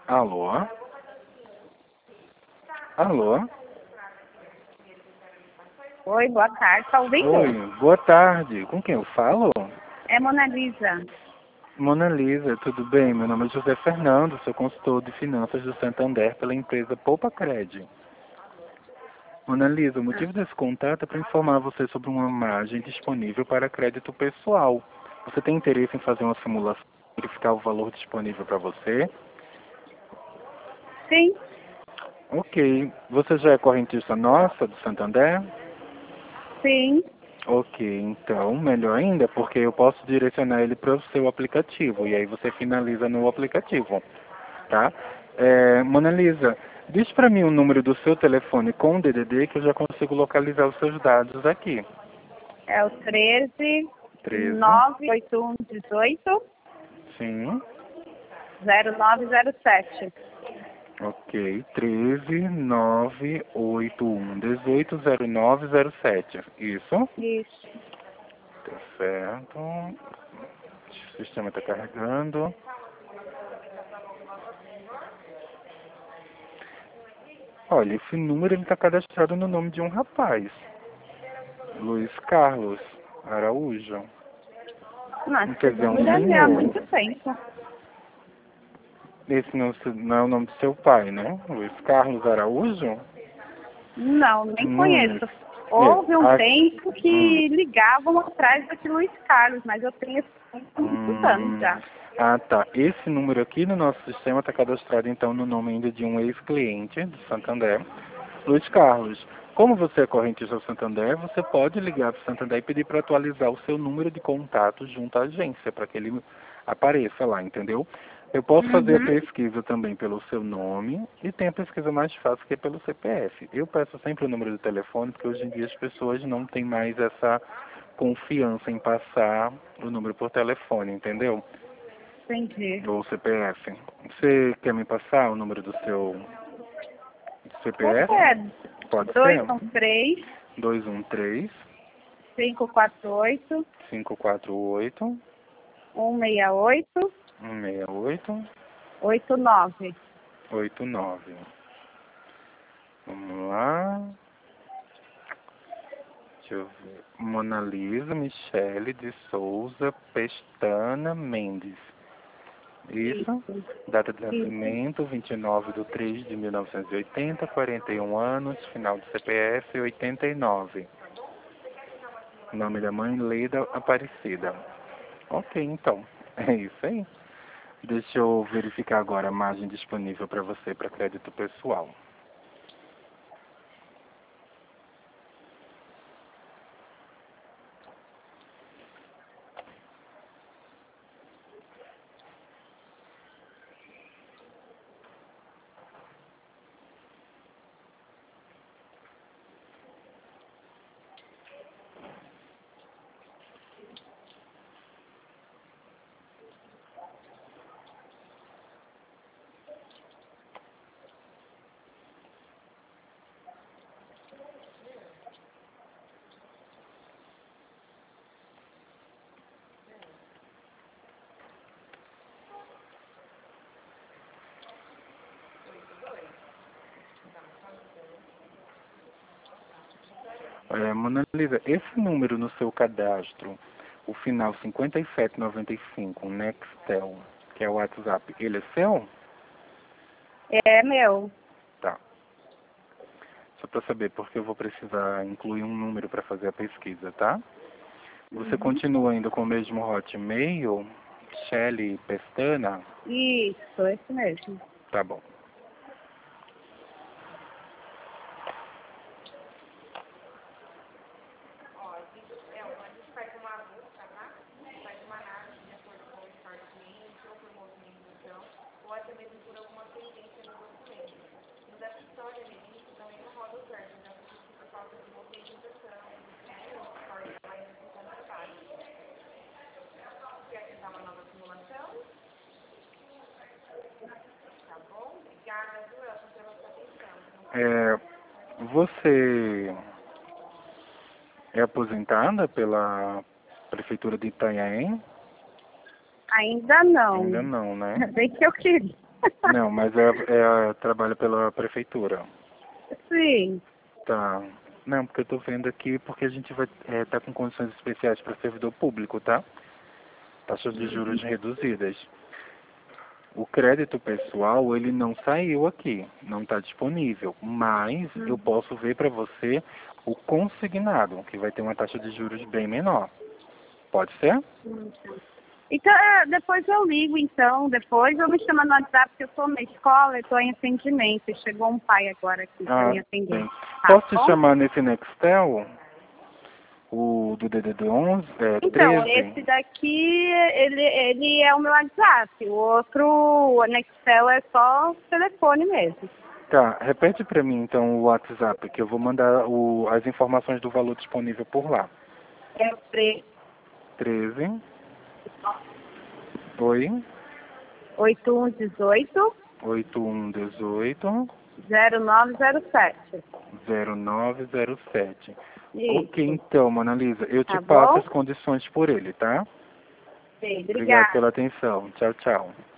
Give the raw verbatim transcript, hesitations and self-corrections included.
Alô? Alô? Oi, boa tarde, tá ouvindo? Oi, boa tarde. Com quem eu falo? É Mona Lisa. Mona Lisa, tudo bem? Meu nome é José Fernando, sou consultor de finanças do Santander pela empresa Poupa Cred. Mona Lisa, o motivo desse contato é para informar você sobre uma margem disponível para crédito pessoal. Você tem interesse em fazer uma simulação e verificar o valor disponível para você? Sim, Ok. Você já é correntista nossa, do Santander? sim. Ok, então, melhor ainda, porque eu posso direcionar ele para o seu aplicativo, e aí você finaliza no aplicativo, tá? É, Mona Lisa, diz para mim o número do seu telefone com o D D D que eu já consigo localizar os seus dados aqui. É o treze, treze, nove oito um, dezoito, sim, zero nove zero sete. ok, treze, nove oito um, dezoito, zero nove zero sete, isso? Isso. Tá certo, o sistema está carregando. Olha, esse número ele está cadastrado no nome de um rapaz, Luiz Carlos Araújo. Nossa, Quer esse dizer, um número é meu há senhor. muito tempo. Esse não, se- não é o nome do seu pai, né? Luiz Carlos Araújo? Não, nem Nunes. conheço. Houve É, um a- tempo hum, que ligavam atrás desse Luiz Carlos, mas eu tenho esse tempo há muitos anos hum, já. ah, tá. Esse número aqui no nosso sistema está cadastrado, então, no nome ainda de um ex-cliente do Santander, Luiz Carlos. Como você é correntista do Santander, você pode ligar para o Santander e pedir para atualizar o seu número de contato junto à agência, para que ele apareça lá, entendeu? Eu posso fazer a Uhum. pesquisa também pelo seu nome e tem a pesquisa mais fácil que é pelo C P F. Eu peço sempre o número do telefone, porque hoje em dia as pessoas não têm mais essa confiança em passar o número por telefone, entendeu? Entendi. Ou C P F. Você quer me passar o número do seu C P Eu F? quero. Pode dois ser? um três, dois um três, cinco quatro oito, cinco quatro oito, um seis oito, um seis oito, oito nove. oito nove. Vamos lá. Deixa eu ver. Mona Lisa Michele de Souza Pestana Mendes. Isso. Isso, Data de isso. nascimento, vinte e nove de três de mil novecentos e oitenta, quarenta e um anos, final do C P F, oitenta e nove. Nome da mãe, Leida Aparecida. Ok, então. É isso aí. Deixa eu verificar agora a margem disponível para você para crédito pessoal. É, Mona Lisa, esse número no seu cadastro, o final cinquenta e sete noventa e cinco, Nextel, que é o WhatsApp, ele é seu? É meu. Tá. Só para saber, porque eu vou precisar incluir um número para fazer a pesquisa, tá? Você Uhum. continua ainda com o mesmo Hotmail, Shelly Pestana? Isso, esse mesmo. Tá bom. É, você é aposentada pela Prefeitura de Itanhaém? Ainda não. Ainda não, né? Bem que eu queria. Não, mas é, é trabalha pela prefeitura. Sim. Tá. Não, porque eu tô vendo aqui porque a gente vai é, tá com condições especiais para servidor público, tá? Taxas de juros reduzidas. O crédito pessoal, ele não saiu aqui, não está disponível, mas eu Uhum. posso ver para você o consignado, que vai ter uma taxa de juros bem menor. Pode ser? Então, é, depois eu ligo, então. Depois eu me chamo no WhatsApp, porque eu estou na escola, eu estou em atendimento. Chegou um pai agora aqui para Ah, me atender. bem. Tá Posso te bom? chamar nesse Nextel? O do D D D onze, é, Então, treze? esse daqui, ele, ele é o meu WhatsApp. O outro, o Nextel, é só telefone mesmo. Tá, repete para mim então o WhatsApp, que eu vou mandar o, as informações do valor disponível por lá. É o três treze, oi, oito um dezoito oito um dezoito, zero nove zero sete. zero nove zero sete. Ok, Isso. então, Mona Lisa, eu te Tá passo bom? as condições por ele, tá? Sim, Obrigado obrigada. pela atenção. Tchau, tchau.